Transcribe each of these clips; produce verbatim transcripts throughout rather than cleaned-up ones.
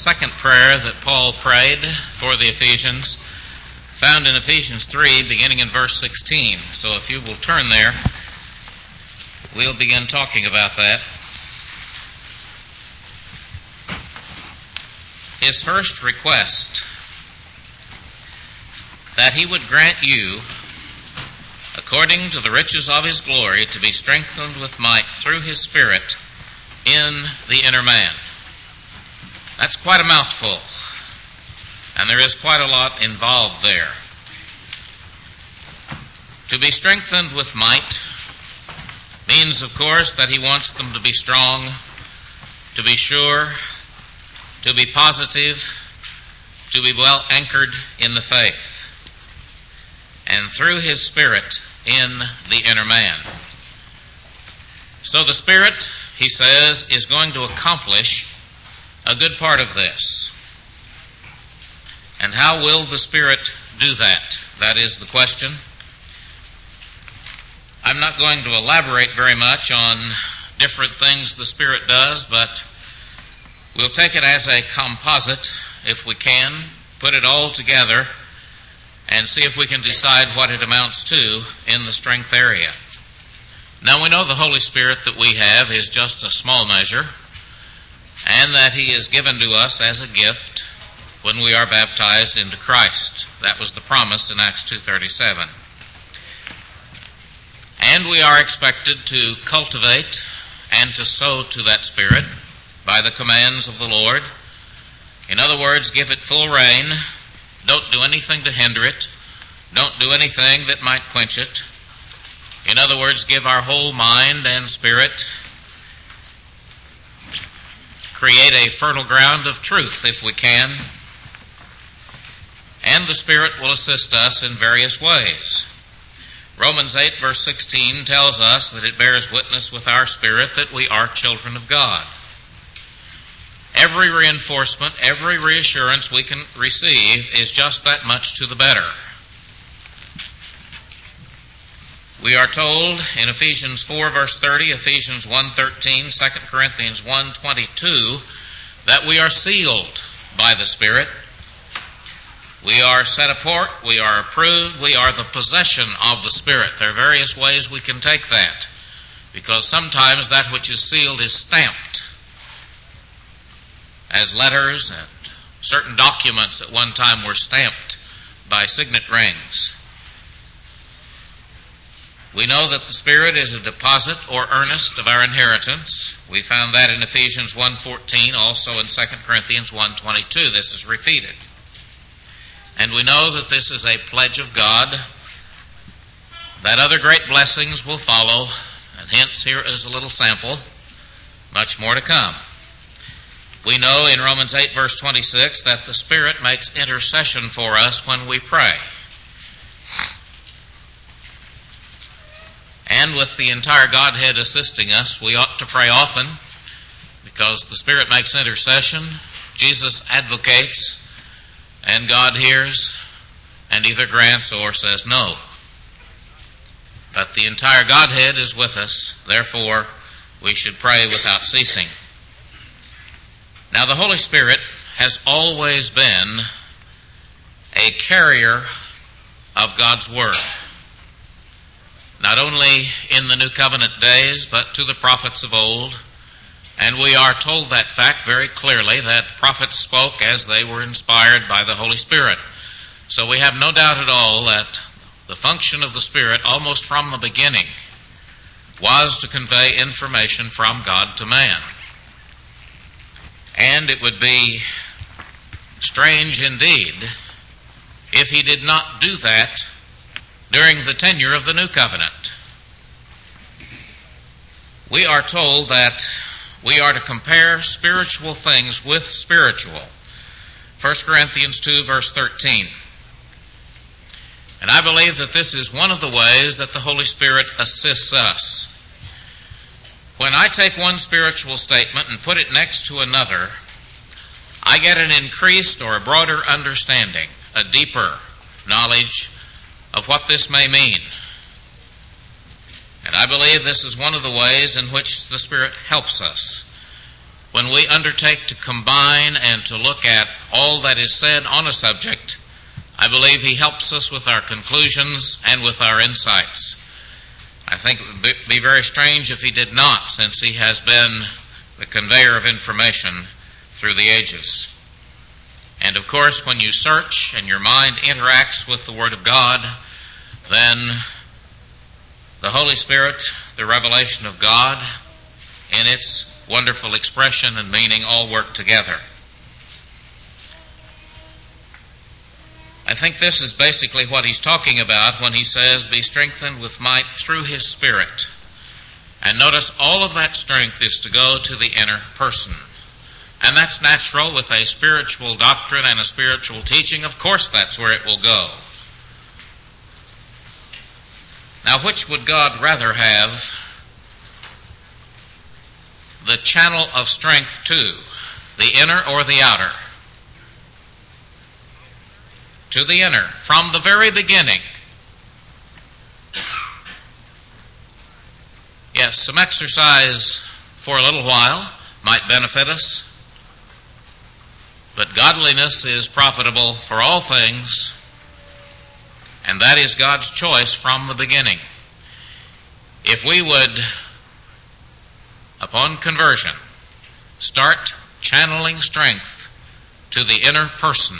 second prayer that Paul prayed for the Ephesians, found in Ephesians three, beginning in verse sixteen. So if you will turn there, we'll begin talking about that. His first request, that he would grant you, according to the riches of his glory, to be strengthened with might through his Spirit in the inner man. That's quite a mouthful, and there is quite a lot involved there. To be strengthened with might means, of course, that he wants them to be strong, to be sure, to be positive, to be well anchored in the faith, and through his Spirit in the inner man. So the Spirit, he says, is going to accomplish a good part of this. And how will the Spirit do that? That is the question. I'm not going to elaborate very much on different things the Spirit does, but we'll take it as a composite, if we can, put it all together, and see if we can decide what it amounts to in the strength area. Now we know the Holy Spirit that we have is just a small measure, and that he is given to us as a gift when we are baptized into Christ. That was the promise in Acts two thirty-seven. And we are expected to cultivate and to sow to that Spirit by the commands of the Lord. In other words, give it full rein. Don't do anything to hinder it. Don't do anything that might quench it. In other words, give our whole mind and spirit. Create a fertile ground of truth if we can. And the Spirit will assist us in various ways. Romans eight verse sixteen tells us that it bears witness with our spirit that we are children of God. Every reinforcement, every reassurance we can receive is just that much to the better. We are told in Ephesians four verse thirty, Ephesians one thirteen, Second Corinthians one twenty-two, that we are sealed by the Spirit. We are set apart, we are approved, we are the possession of the Spirit. There are various ways we can take that, because sometimes that which is sealed is stamped as letters, and certain documents at one time were stamped by signet rings. We know that the Spirit is a deposit or earnest of our inheritance. We found that in Ephesians one fourteen, also in Second Corinthians one twenty-two. This is repeated. And we know that this is a pledge of God, that other great blessings will follow, and hence here is a little sample, much more to come. We know in Romans eight verse twenty-six that the Spirit makes intercession for us when we pray. And with the entire Godhead assisting us, we ought to pray often, because the Spirit makes intercession, Jesus advocates, and God hears and either grants or says no. But the entire Godhead is with us, therefore we should pray without ceasing. Now the Holy Spirit has always been a carrier of God's Word. Not only in the New Covenant days, but to the prophets of old. And we are told that fact very clearly, that prophets spoke as they were inspired by the Holy Spirit. So we have no doubt at all that the function of the Spirit, almost from the beginning, was to convey information from God to man. And it would be strange indeed if he did not do that during the tenure of the New Covenant. We are told that we are to compare spiritual things with spiritual. First Corinthians two verse thirteen. And I believe that this is one of the ways that the Holy Spirit assists us. When I take one spiritual statement and put it next to another, I get an increased or a broader understanding, a deeper knowledge of what this may mean. And I believe this is one of the ways in which the Spirit helps us. when we undertake to combine and to look at all that is said on a subject, I believe he helps us with our conclusions and with our insights. I think it would be very strange if he did not, since he has been the conveyor of information through the ages. And of course, when you search and your mind interacts with the Word of God, then the Holy Spirit, the revelation of God, in its wonderful expression and meaning, all work together. I think this is basically what he's talking about when he says, be strengthened with might through his Spirit. And notice all of that strength is to go to the inner person. And that's natural with a spiritual doctrine and a spiritual teaching. Of course that's where it will go. Now, which would God rather have the channel of strength to, the inner or the outer? To the inner, from the very beginning. Yes, some exercise for a little while might benefit us, but godliness is profitable for all things, and that is God's choice from the beginning. If we would, upon conversion, start channeling strength to the inner person,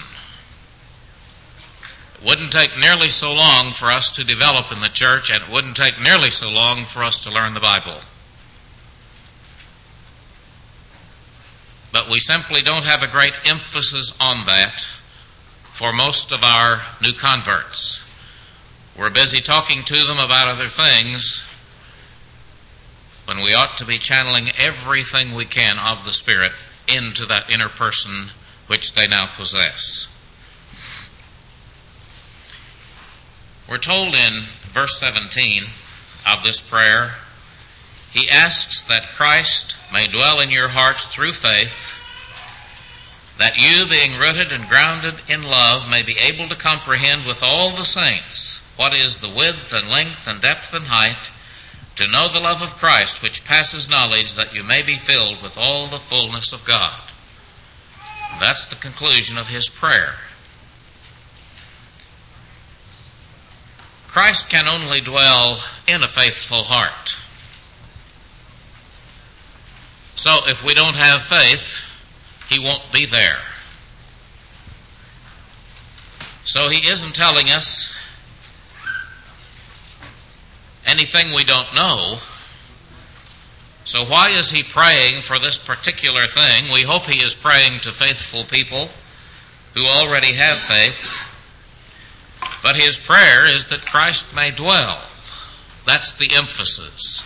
it wouldn't take nearly so long for us to develop in the church, and it wouldn't take nearly so long for us to learn the Bible. But we simply don't have a great emphasis on that for most of our new converts. We're busy talking to them about other things when we ought to be channeling everything we can of the Spirit into that inner person which they now possess. We're told in verse seventeen of this prayer, he asks that Christ may dwell in your hearts through faith, that you, being rooted and grounded in love, may be able to comprehend with all the saints what is the width and length and depth and height, to know the love of Christ which passes knowledge, that you may be filled with all the fullness of God. That's the conclusion of his prayer. Christ can only dwell in a faithful heart. So if we don't have faith, he won't be there. So he isn't telling us anything we don't know. So why is he praying for this particular thing? We hope he is praying to faithful people who already have faith. But his prayer is that Christ may dwell. That's the emphasis.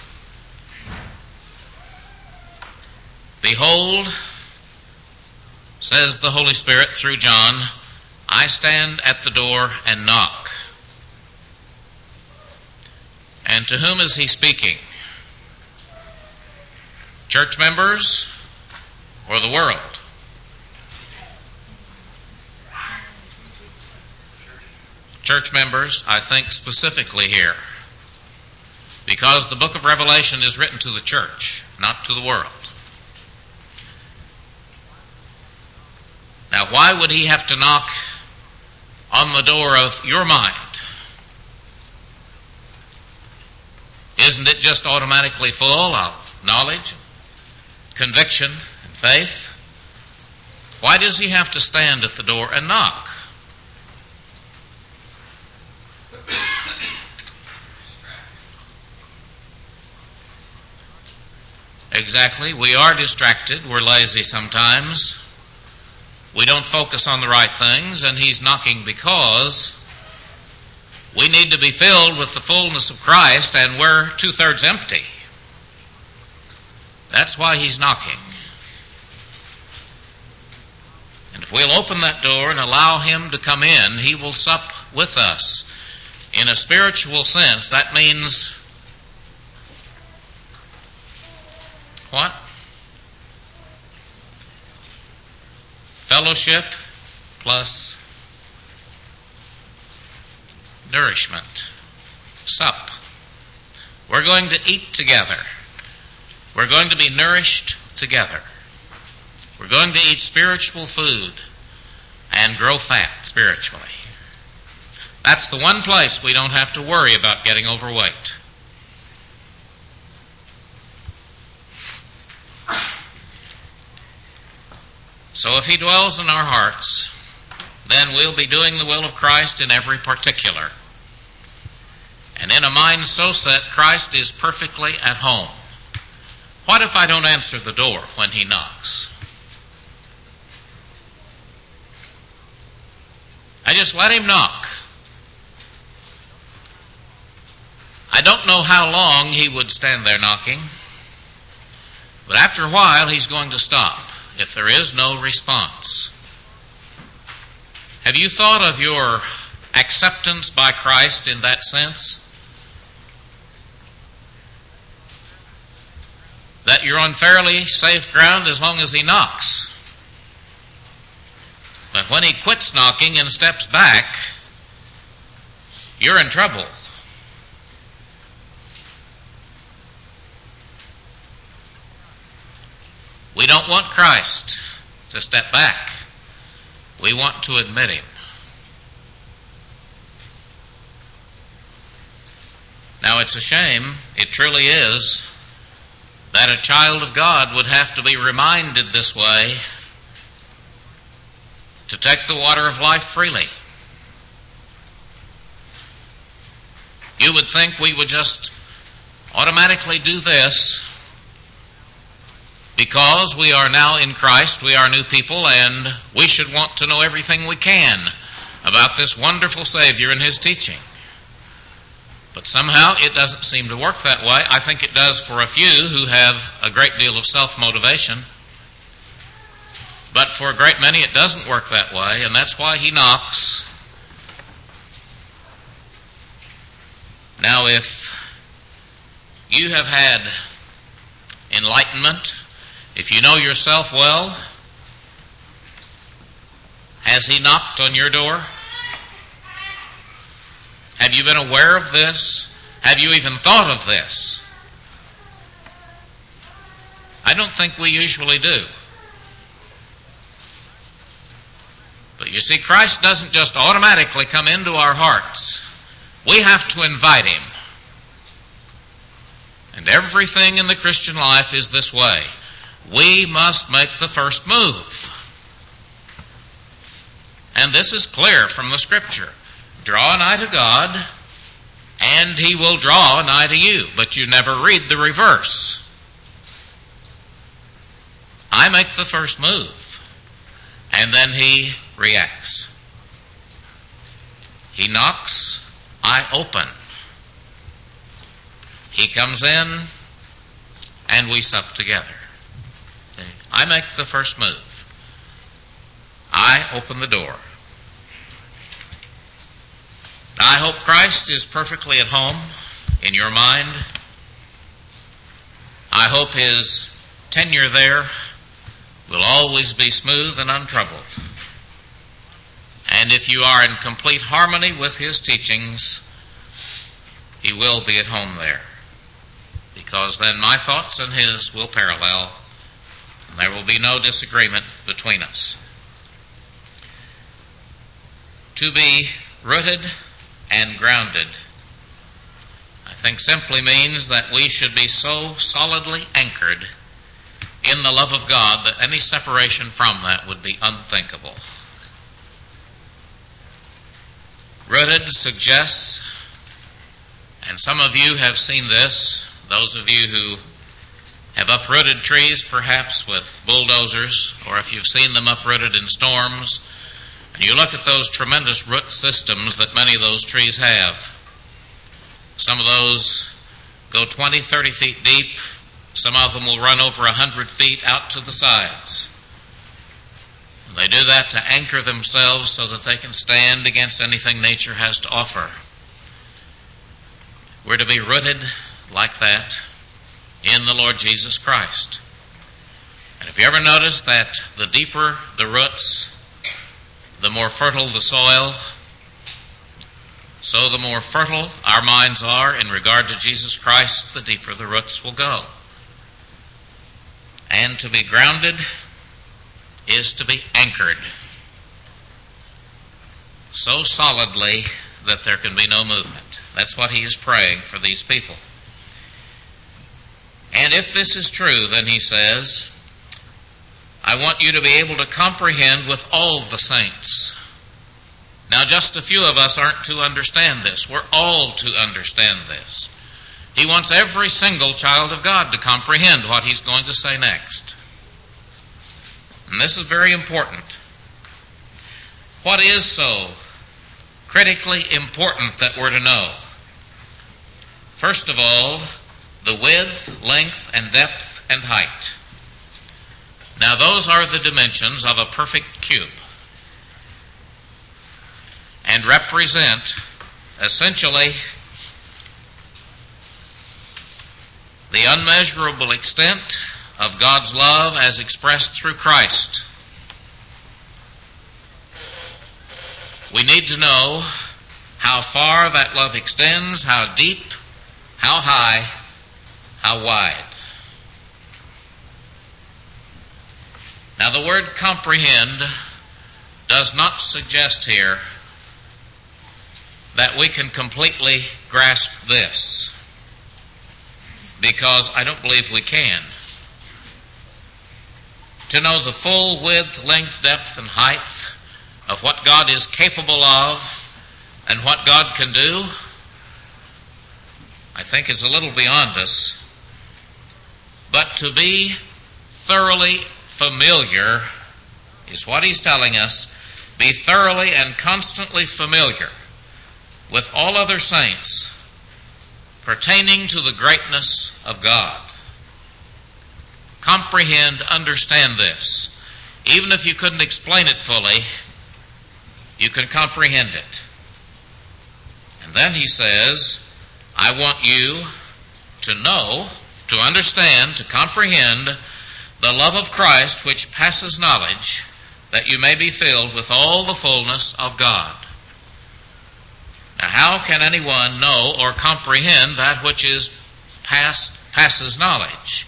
Behold, says the Holy Spirit through John, I stand at the door and knock. And to whom is he speaking? Church members or the world? Church members, I think specifically here, because the book of Revelation is written to the church, not to the world. Now, why would he have to knock on the door of your mind? Isn't it just automatically full of knowledge, conviction, and faith? Why does he have to stand at the door and knock? Exactly. We are distracted. We're lazy sometimes. We don't focus on the right things, and he's knocking because we need to be filled with the fullness of Christ, and we're two-thirds empty. That's why he's knocking. And if we'll open that door and allow him to come in, he will sup with us. In a spiritual sense, that means what? Fellowship plus nourishment. Sup. We're going to eat together. We're going to be nourished together. We're going to eat spiritual food and grow fat spiritually. That's the one place we don't have to worry about getting overweight. So if He dwells in our hearts, then we'll be doing the will of Christ in every particular. And in a mind so set, Christ is perfectly at home. What if I don't answer the door when He knocks? I just let Him knock. I don't know how long He would stand there knocking, but after a while He's going to stop if there is no response. Have you thought of your acceptance by Christ in that sense? That you're on fairly safe ground as long as He knocks. But when He quits knocking and steps back, you're in trouble. We don't want Christ to step back. We want to admit Him. Now it's a shame, it truly is, that a child of God would have to be reminded this way to take the water of life freely. You would think we would just automatically do this because we are now in Christ, we are new people, and we should want to know everything we can about this wonderful Savior and His teaching. But somehow it doesn't seem to work that way. I think it does for a few who have a great deal of self-motivation. But for a great many it doesn't work that way, and that's why He knocks. Now if you have had enlightenment, if you know yourself well, has He knocked on your door? Have you been aware of this? Have you even thought of this? I don't think we usually do. But you see, Christ doesn't just automatically come into our hearts. We have to invite Him. And everything in the Christian life is this way. We must make the first move. And this is clear from the Scripture. Draw nigh to God, and He will draw nigh to you. But you never read the reverse. I make the first move, and then He reacts. He knocks, I open. He comes in, and we sup together. See? I make the first move. I open the door. Now, I hope Christ is perfectly at home in your mind. I hope His tenure there will always be smooth and untroubled. And if you are in complete harmony with His teachings, He will be at home there. Because then my thoughts and His will parallel, and there will be no disagreement between us. To be rooted and grounded, I think simply means that we should be so solidly anchored in the love of God that any separation from that would be unthinkable. Rooted suggests, and some of you have seen this, those of you who have uprooted trees perhaps with bulldozers, or if you've seen them uprooted in storms, and you look at those tremendous root systems that many of those trees have. Some of those go twenty, thirty feet deep. Some of them will run over one hundred feet out to the sides. And they do that to anchor themselves so that they can stand against anything nature has to offer. We're to be rooted like that in the Lord Jesus Christ. And have you ever noticed that the deeper the roots, the more fertile the soil, so the more fertile our minds are in regard to Jesus Christ, the deeper the roots will go. And to be grounded is to be anchored so solidly that there can be no movement. That's what he is praying for these people. And if this is true, then he says, I want you to be able to comprehend with all the saints. Now, just a few of us aren't to understand this. We're all to understand this. He wants every single child of God to comprehend what he's going to say next. And this is very important. What is so critically important that we're to know? First of all, the width, length, and depth, and height. Now, those are the dimensions of a perfect cube and represent essentially the unmeasurable extent of God's love as expressed through Christ. We need to know how far that love extends, how deep, how high, how wide. Now, the word comprehend does not suggest here that we can completely grasp this, because I don't believe we can. To know the full width, length, depth, and height of what God is capable of and what God can do, I think is a little beyond us. But to be thoroughly familiar is what he's telling us. Be thoroughly and constantly familiar with all other saints pertaining to the greatness of God. Comprehend, understand this. Even if you couldn't explain it fully, you can comprehend it. And then he says, I want you to know, to understand, to comprehend the love of Christ which passes knowledge, that you may be filled with all the fullness of God. Now, how can anyone know or comprehend that which is past, passes knowledge?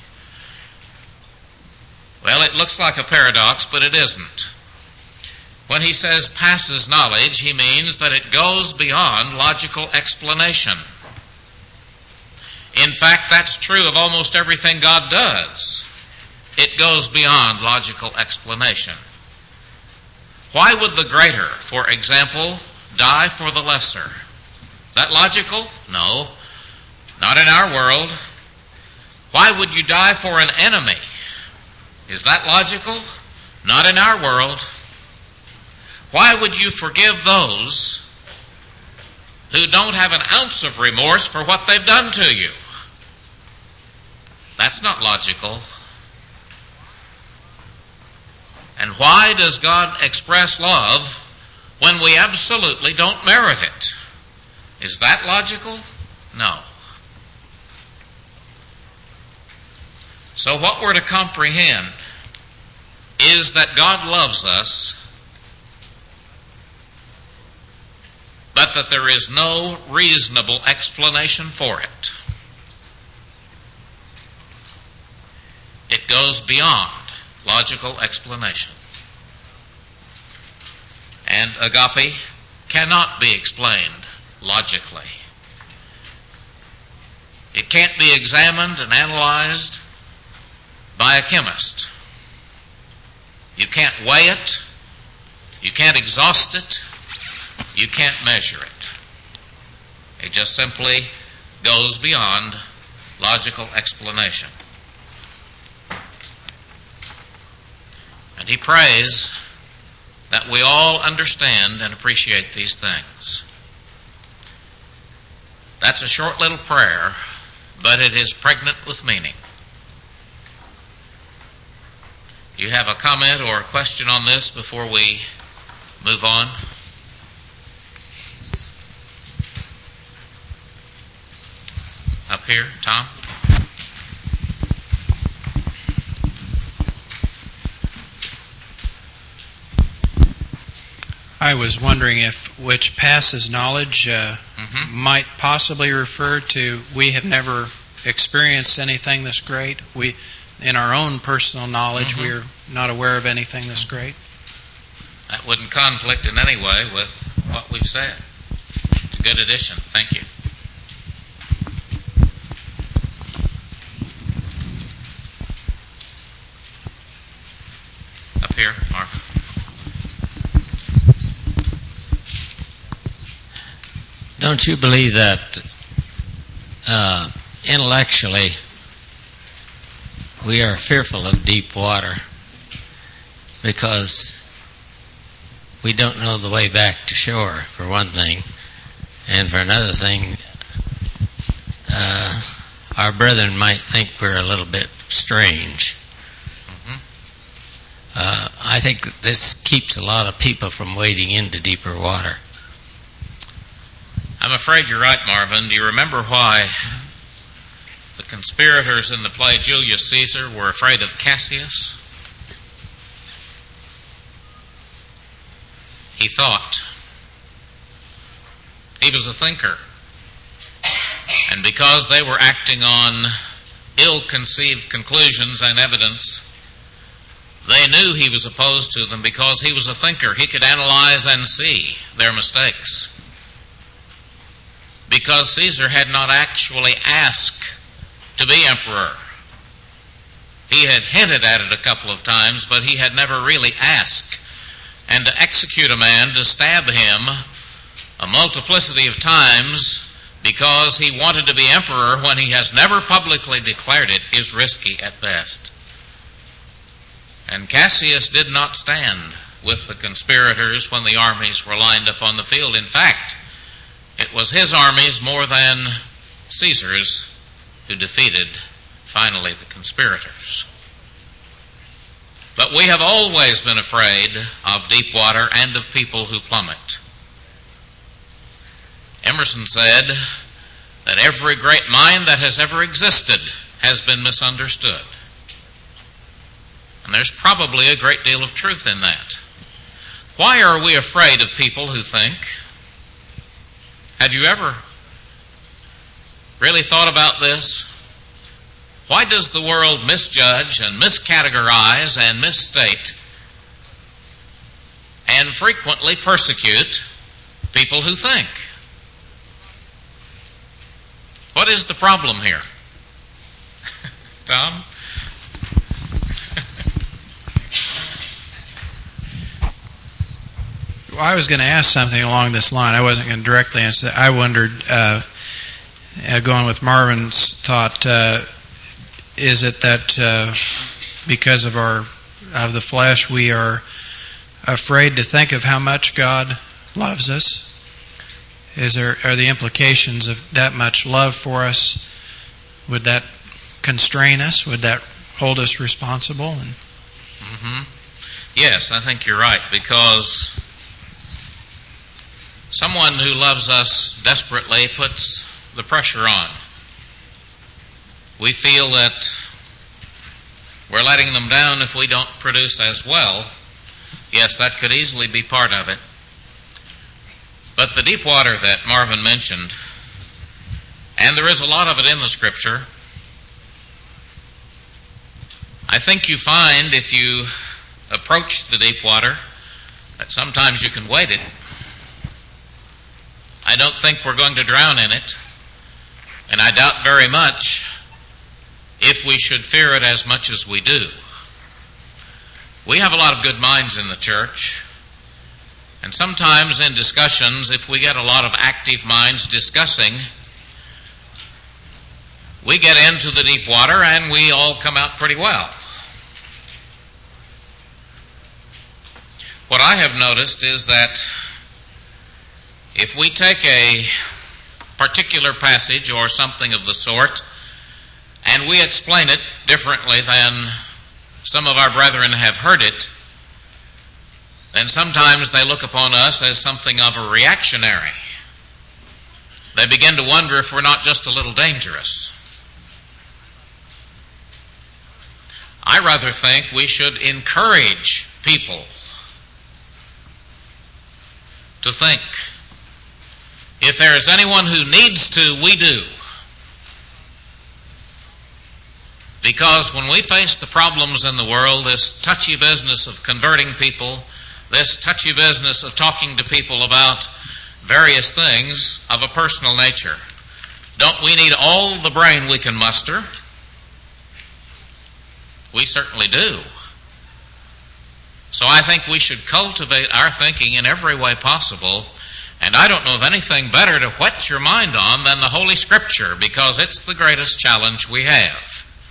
Well, it looks like a paradox, but it isn't. When he says passes knowledge, he means that it goes beyond logical explanation. In fact, that's true of almost everything God does. It goes beyond logical explanation. Why would the greater, for example, die for the lesser? Is that logical? No, not in our world. Why would you die for an enemy? Is that logical? Not in our world. Why would you forgive those who don't have an ounce of remorse for what they've done to you? That's not logical. And why does God express love when we absolutely don't merit it? Is that logical? No. So what we're to comprehend is that God loves us, but that there is no reasonable explanation for it. It goes beyond logical explanation. And agape cannot be explained logically. It can't be examined and analyzed by a chemist. You can't weigh it. You can't exhaust it. You can't measure it. It just simply goes beyond logical explanation. And he prays that we all understand and appreciate these things. That's a short little prayer, but it is pregnant with meaning. Do you have a comment or a question on this before we move on? Up here, Tom? I was wondering if which passes knowledge uh, mm-hmm. might possibly refer to we have never experienced anything this great. We in our own personal knowledge, Mhm. we're not aware of anything this great. That wouldn't conflict in any way with what we've said. It's a good addition. Thank you. Up here, Marvin. Don't you believe that uh, intellectually we are fearful of deep water because we don't know the way back to shore, for one thing, and for another thing, uh, our brethren might think we're a little bit strange. Mm-hmm. Uh, I think that this keeps a lot of people from wading into deeper water. I'm afraid you're right, Marvin. Do you remember why the conspirators in the play Julius Caesar were afraid of Cassius? He thought. He was a thinker. And because they were acting on ill-conceived conclusions and evidence, they knew he was opposed to them because he was a thinker. He could analyze and see their mistakes. Because Caesar had not actually asked to be emperor. He had hinted at it a couple of times, but he had never really asked. And to execute a man, to stab him a multiplicity of times because he wanted to be emperor when he has never publicly declared it, is risky at best. And Cassius did not stand with the conspirators when the armies were lined up on the field. In fact, it was his armies more than Caesar's who defeated, finally, the conspirators. But we have always been afraid of deep water and of people who plummet. Emerson said that every great mind that has ever existed has been misunderstood. And there's probably a great deal of truth in that. Why are we afraid of people who think? Have you ever really thought about this? Why does the world misjudge and miscategorize and misstate and frequently persecute people who think? What is the problem here? Tom? Well, I was going to ask something along this line. I wasn't going to directly answer that. I wondered, uh, uh, going with Marvin's thought, uh, is it that uh, because of our of the flesh we are afraid to think of how much God loves us? Is there are the implications of that much love for us? Would that constrain us? Would that hold us responsible? And mm-hmm. Yes, I think you're right, because someone who loves us desperately puts the pressure on. We feel that we're letting them down if we don't produce as well. Yes, that could easily be part of it. But the deep water that Marvin mentioned, and there is a lot of it in the Scripture, I think you find if you approach the deep water that sometimes you can wade it. I don't think we're going to drown in it, and I doubt very much if we should fear it as much as we do. We have a lot of good minds in the church, and sometimes in discussions, if we get a lot of active minds discussing, we get into the deep water and we all come out pretty well. What I have noticed is that if we take a particular passage or something of the sort and we explain it differently than some of our brethren have heard it, then sometimes they look upon us as something of a reactionary. They begin to wonder if we're not just a little dangerous. I rather think we should encourage people to think. If there is anyone who needs to, we do. Because when we face the problems in the world, this touchy business of converting people, this touchy business of talking to people about various things of a personal nature, don't we need all the brain we can muster? We certainly do. So I think we should cultivate our thinking in every way possible, and I don't know of anything better to whet your mind on than the Holy Scripture, because it's the greatest challenge we have.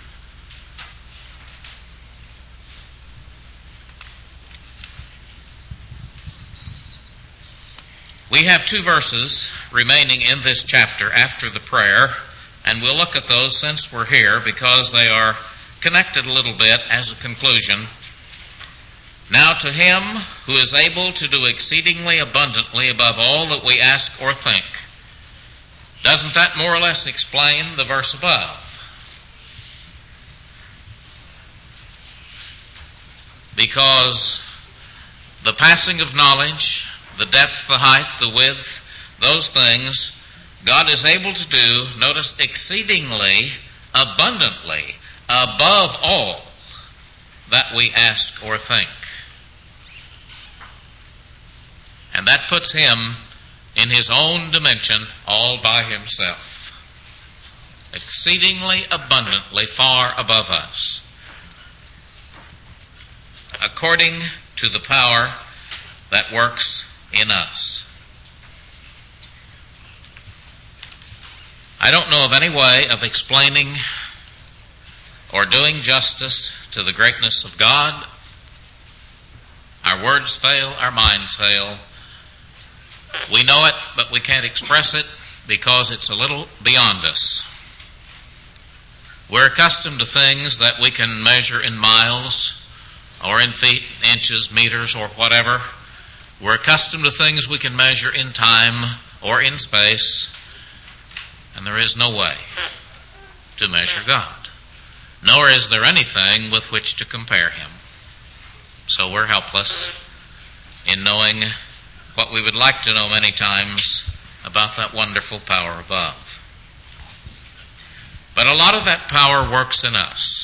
We have two verses remaining in this chapter after the prayer, and we'll look at those since we're here because they are connected a little bit as a conclusion. Now to him who is able to do exceedingly abundantly above all that we ask or think. Doesn't that more or less explain the verse above? Because the passing of knowledge, the depth, the height, the width, those things, God is able to do, notice, exceedingly abundantly above all that we ask or think. And that puts him in his own dimension all by himself. Exceedingly abundantly far above us. According to the power that works in us. I don't know of any way of explaining or doing justice to the greatness of God. Our words fail, our minds fail. We know it, but we can't express it because it's a little beyond us. We're accustomed to things that we can measure in miles or in feet, inches, meters, or whatever. We're accustomed to things we can measure in time or in space, and there is no way to measure God. Nor is there anything with which to compare him. So we're helpless in knowing what we would like to know many times about that wonderful power above. But a lot of that power works in us.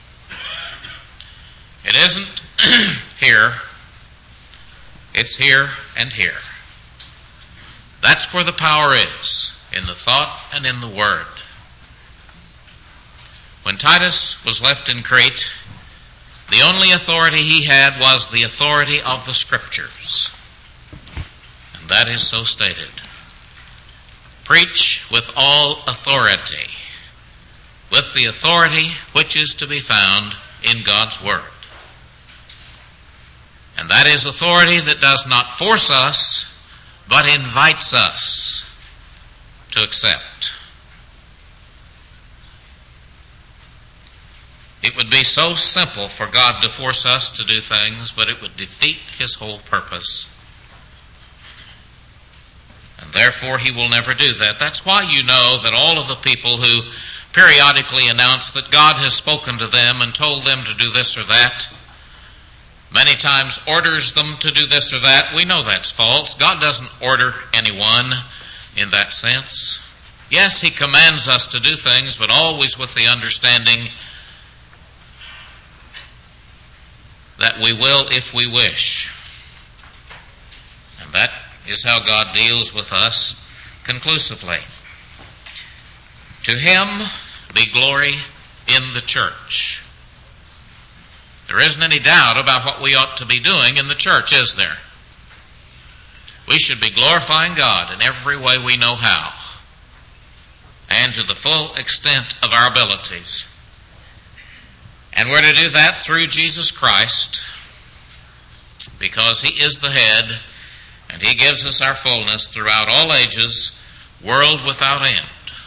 It isn't here. It's here and here. That's where the power is, in the thought and in the word. When Titus was left in Crete, the only authority he had was the authority of the Scriptures. And that is so stated. Preach with all authority, with the authority which is to be found in God's Word. And that is authority that does not force us, but invites us to accept. It would be so simple for God to force us to do things, but it would defeat his whole purpose. And therefore he will never do that. That's why you know that all of the people who periodically announce that God has spoken to them and told them to do this or that, many times orders them to do this or that. We know that's false. God doesn't order anyone in that sense. Yes, he commands us to do things, but always with the understanding that we will if we wish. And that is how God deals with us conclusively. To him be glory in the church. There isn't any doubt about what we ought to be doing in the church, is there? We should be glorifying God in every way we know how, and to the full extent of our abilities. And we're to do that through Jesus Christ, because he is the head, and he gives us our fullness throughout all ages, world without end.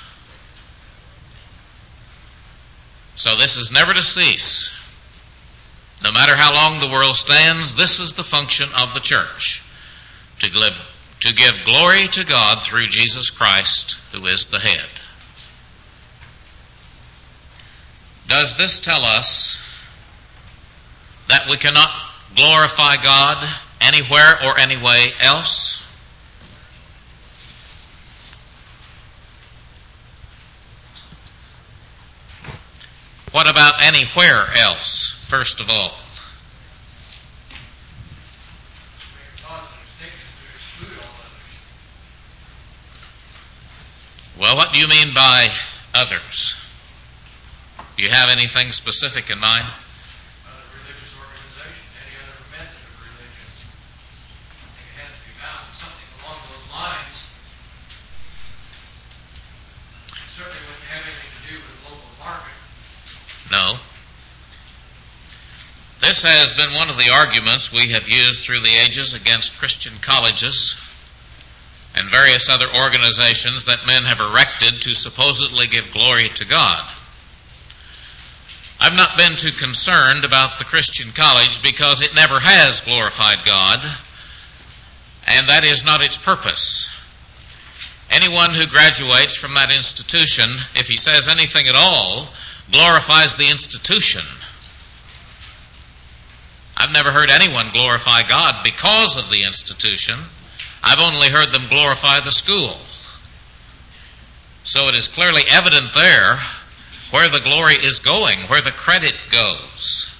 So this is never to cease. No matter how long the world stands, this is the function of the church, to give, to give glory to God through Jesus Christ, who is the head. Does this tell us that we cannot glorify God anywhere or anyway else? What about anywhere else, first of all? Well, what do you mean by others? Do you have anything specific in mind? Other religious organization, any other method of religion. I think it has to be found something along those lines. It certainly wouldn't have anything to do with local market. No. This has been one of the arguments we have used through the ages against Christian colleges and various other organizations that men have erected to supposedly give glory to God. I've not been too concerned about the Christian college because it never has glorified God, and that is not its purpose. Anyone who graduates from that institution, if he says anything at all, glorifies the institution. I've never heard anyone glorify God because of the institution. I've only heard them glorify the school. So it is clearly evident there where the glory is going, where the credit goes.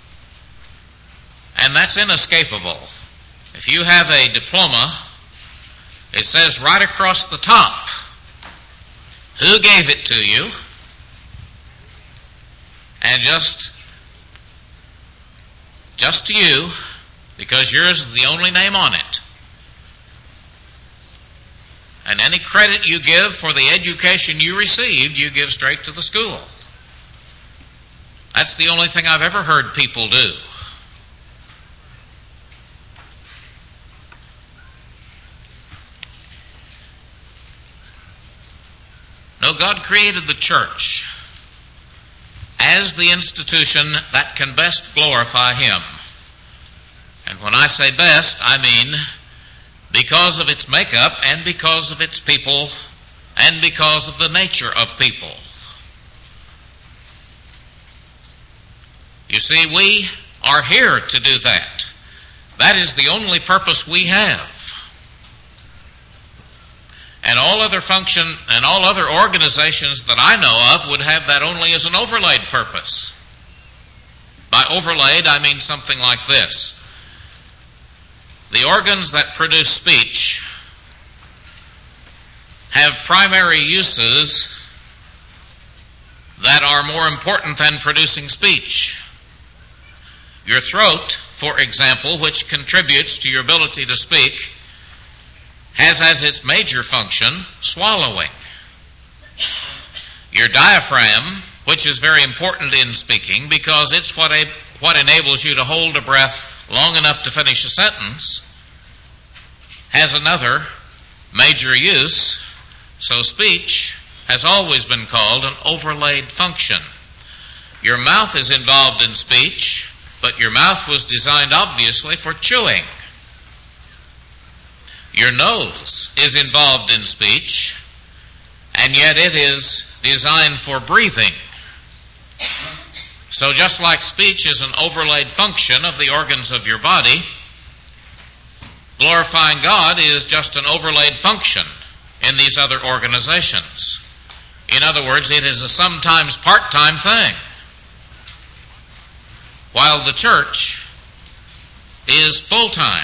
And that's inescapable. If you have a diploma, it says right across the top, who gave it to you, and just, just to you, because yours is the only name on it. And any credit you give for the education you received, you give straight to the school. That's the only thing I've ever heard people do. No, God created the church as the institution that can best glorify Him. And when I say best, I mean because of its makeup and because of its people and because of the nature of people. You see, we are here to do that. That is the only purpose we have. And all other function and all other organizations that I know of would have that only as an overlaid purpose. By overlaid, I mean something like this. The organs that produce speech have primary uses that are more important than producing speech. Your throat, for example, which contributes to your ability to speak, has as its major function swallowing. Your diaphragm, which is very important in speaking because it's what, a, what enables you to hold a breath long enough to finish a sentence, has another major use. So speech has always been called an overlaid function. Your mouth is involved in speech, but your mouth was designed obviously for chewing. Your nose is involved in speech, and yet it is designed for breathing. So just like speech is an overlaid function of the organs of your body, glorifying God is just an overlaid function in these other organizations. In other words, it is a sometimes part-time thing, while the church is full-time.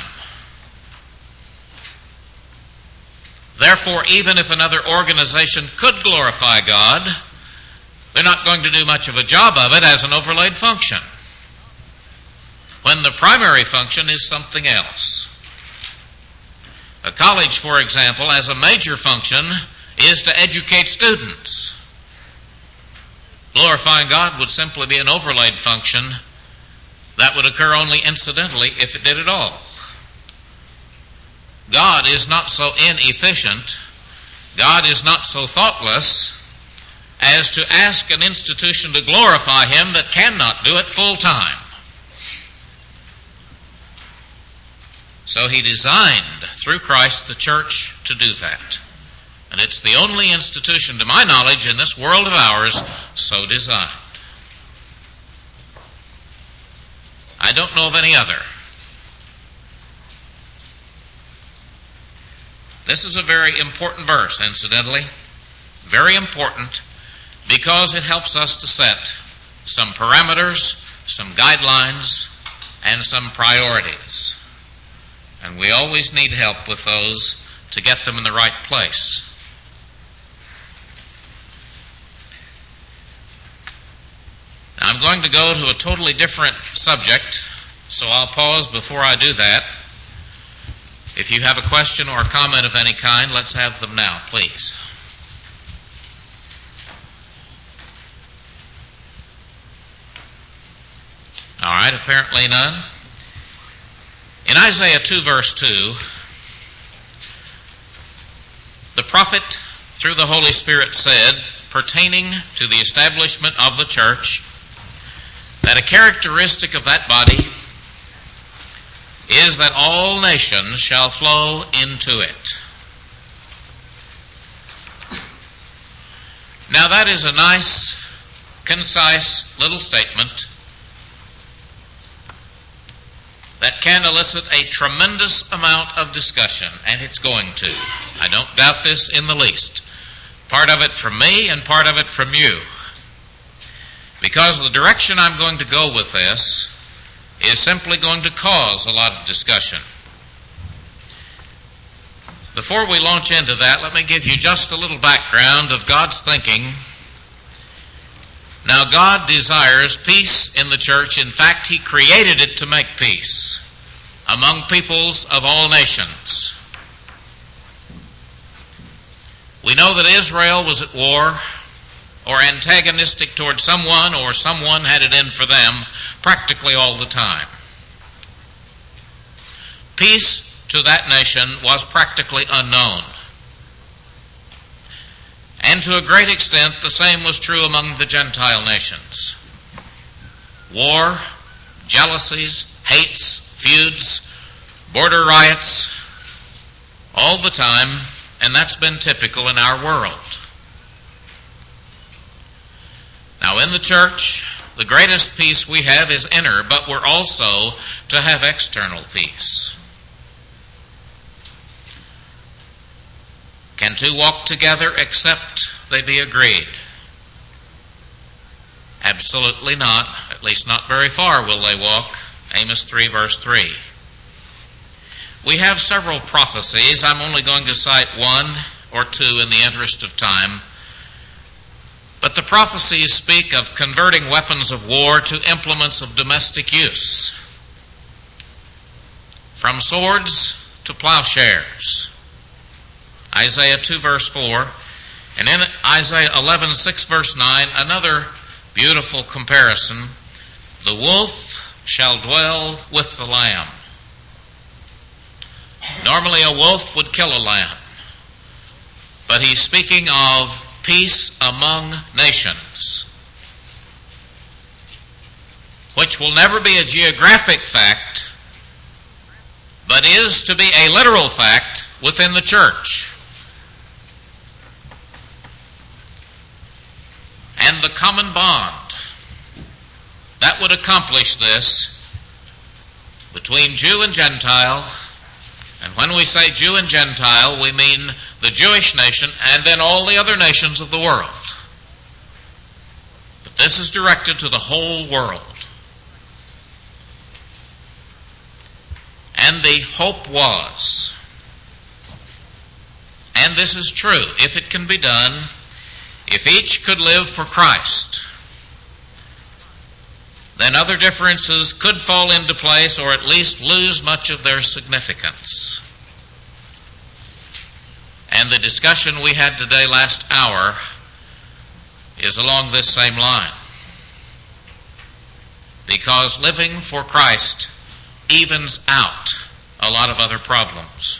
Therefore, even if another organization could glorify God, they're not going to do much of a job of it as an overlaid function, when the primary function is something else. A college, for example, as a major function, is to educate students. Glorifying God would simply be an overlaid function that would occur only incidentally if it did at all. God is not so inefficient, God is not so thoughtless as to ask an institution to glorify Him that cannot do it full time. So He designed, through Christ, the church to do that. And it's the only institution, to my knowledge, in this world of ours, so designed. I don't know of any other. This is a very important verse, incidentally. Very important, because it helps us to set some parameters, some guidelines, and some priorities. And we always need help with those to get them in the right place. Now, I'm going to go to a totally different subject, so I'll pause before I do that. If you have a question or a comment of any kind, let's have them now, please. All right, apparently none. In Isaiah two, verse two, the prophet, through the Holy Spirit, said, pertaining to the establishment of the church, that a characteristic of that body is that all nations shall flow into it. Now that is a nice, concise little statement that can elicit a tremendous amount of discussion, and it's going to. I don't doubt this in the least. Part of it from me and part of it from you. Because the direction I'm going to go with this is simply going to cause a lot of discussion. Before we launch into that, let me give you just a little background of God's thinking. Now, God desires peace in the church. In fact, He created it to make peace among peoples of all nations. We know that Israel was at war or antagonistic toward someone, or someone had it in for them practically all the time. Peace to that nation was practically unknown. And to a great extent, the same was true among the Gentile nations. War, jealousies, hates, feuds, border riots, all the time, and that's been typical in our world. Now, in the church, the greatest peace we have is inner, but we're also to have external peace. Can two walk together except they be agreed? Absolutely not. At least not very far will they walk. Amos three, verse three. We have several prophecies. I'm only going to cite one or two in the interest of time. But the prophecies speak of converting weapons of war to implements of domestic use. From swords to plowshares. Isaiah two, verse four. And in Isaiah eleven, six, verse nine, another beautiful comparison. The wolf shall dwell with the lamb. Normally a wolf would kill a lamb. But he's speaking of peace among nations, which will never be a geographic fact, but is to be a literal fact within the church. And the common bond that would accomplish this between Jew and Gentile, and when we say Jew and Gentile, we mean the Jewish nation and then all the other nations of the world. But this is directed to the whole world. And the hope was, and this is true, if it can be done, if each could live for Christ, then other differences could fall into place or at least lose much of their significance. And the discussion we had today last hour is along this same line. Because living for Christ evens out a lot of other problems.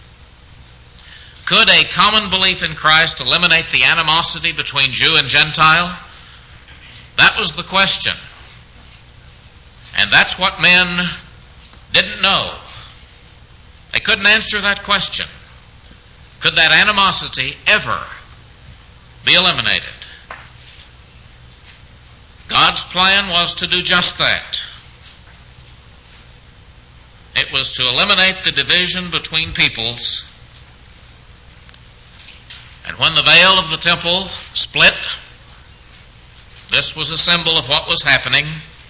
Could a common belief in Christ eliminate the animosity between Jew and Gentile? That was the question. And that's what men didn't know. They couldn't answer that question. Could that animosity ever be eliminated? God's plan was to do just that. It was to eliminate the division between peoples. And when the veil of the temple split, This was a symbol of what was happening.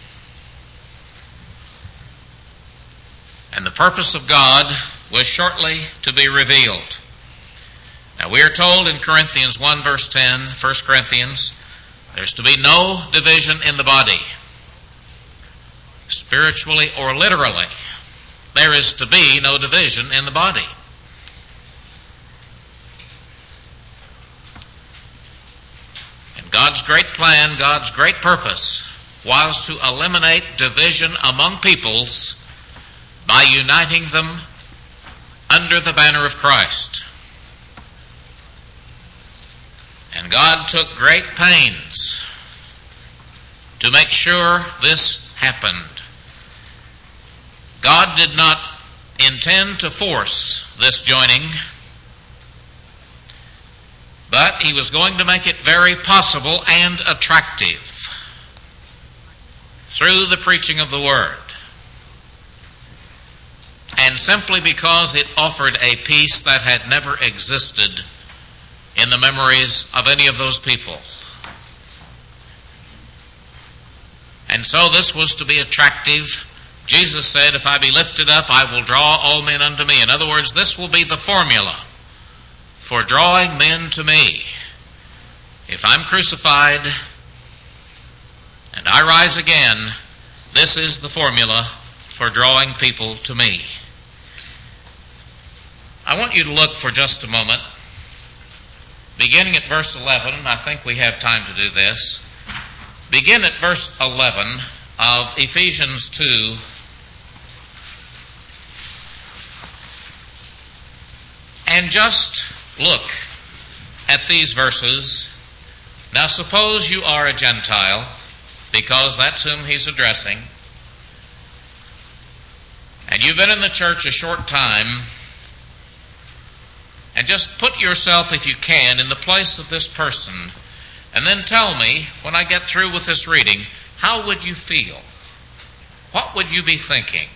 And the purpose of God was shortly to be revealed. Now we are told in Corinthians one verse ten, First Corinthians, there's to be no division in the body, spiritually or literally. There is to be no division in the body. And God's great plan, God's great purpose was to eliminate division among peoples by uniting them under the banner of Christ. And God took great pains to make sure this happened. God did not intend to force this joining, but He was going to make it very possible and attractive through the preaching of the Word. And simply because it offered a peace that had never existed in the memories of any of those people. And so this was to be attractive. Jesus said, if I be lifted up, I will draw all men unto me. In other words, this will be the formula for drawing men to me. If I'm crucified and I rise again, this is the formula for drawing people to me. I want you to look for just a moment, beginning at verse eleven. I think we have time to do this. Begin at verse eleven of Ephesians two. And just look at these verses. Now suppose you are a Gentile, because that's whom he's addressing, and you've been in the church a short time, and just put yourself, if you can, in the place of this person, and then tell me, when I get through with this reading, how would you feel? What would you be thinking?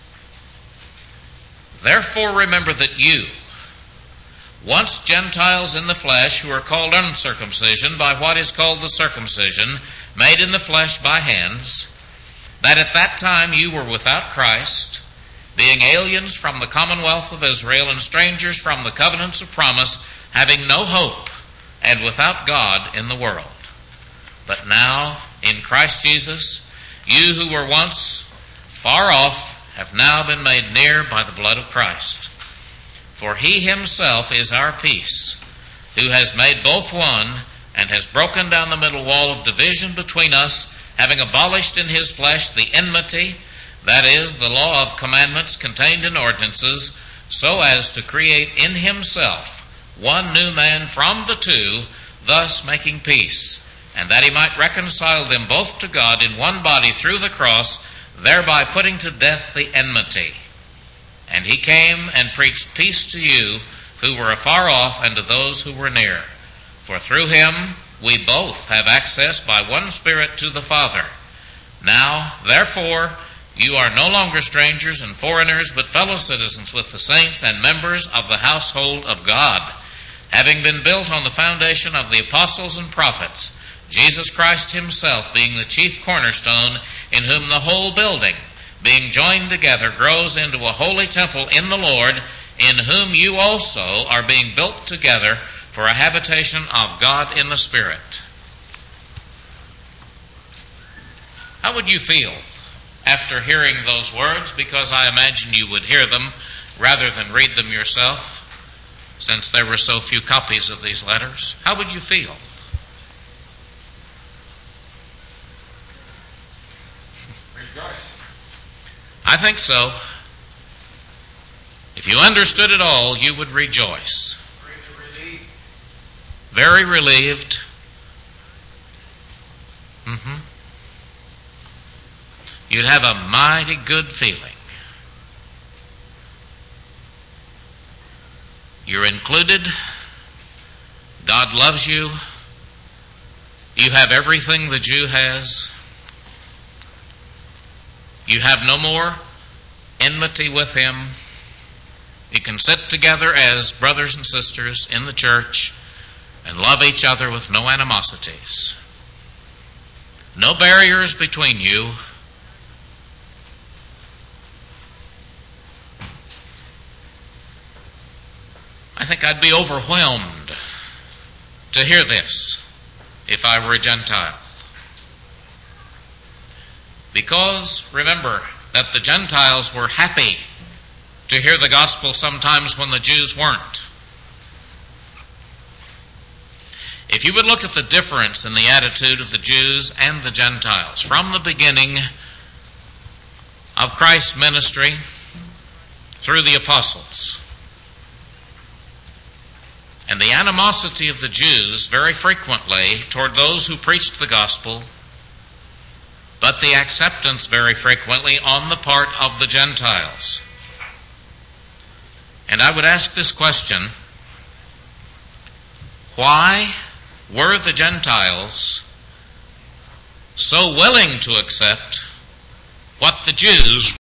Therefore remember that you, once Gentiles in the flesh, who are called uncircumcision by what is called the circumcision, made in the flesh by hands, that at that time you were without Christ, being aliens from the commonwealth of Israel and strangers from the covenants of promise, having no hope and without God in the world. But now, in Christ Jesus, you who were once far off have now been made near by the blood of Christ. For He Himself is our peace, who has made both one and has broken down the middle wall of division between us, having abolished in His flesh the enmity, that is, the law of commandments contained in ordinances, so as to create in Himself one new man from the two, thus making peace, and that He might reconcile them both to God in one body through the cross, thereby putting to death the enmity. And He came and preached peace to you who were afar off, and to those who were near. For through Him we both have access by one Spirit to the Father. Now, therefore, you are no longer strangers and foreigners, but fellow citizens with the saints and members of the household of God, having been built on the foundation of the apostles and prophets, Jesus Christ Himself being the chief cornerstone, in whom the whole building, being joined together, grows into a holy temple in the Lord, in whom you also are being built together for a habitation of God in the Spirit. How would you feel after hearing those words? Because I imagine you would hear them rather than read them yourself, since there were so few copies of these letters. How would you feel? Rejoicing. I think so. If you understood it all, you would rejoice. Relieved. Very relieved. Mm-hmm. You'd have a mighty good feeling. You're included. God loves you. You have everything the Jew has. You have no more enmity with him. You can sit together as brothers and sisters in the church and love each other with no animosities. no barriers between you. I think I'd be overwhelmed to hear this if I were a Gentile. Because, remember, that the Gentiles were happy to hear the gospel sometimes when the Jews weren't. If you would look at the difference in the attitude of the Jews and the Gentiles from the beginning of Christ's ministry through the apostles, and the animosity of the Jews very frequently toward those who preached the gospel, but the acceptance very frequently on the part of the Gentiles. And I would ask this question: why were the Gentiles so willing to accept what the Jews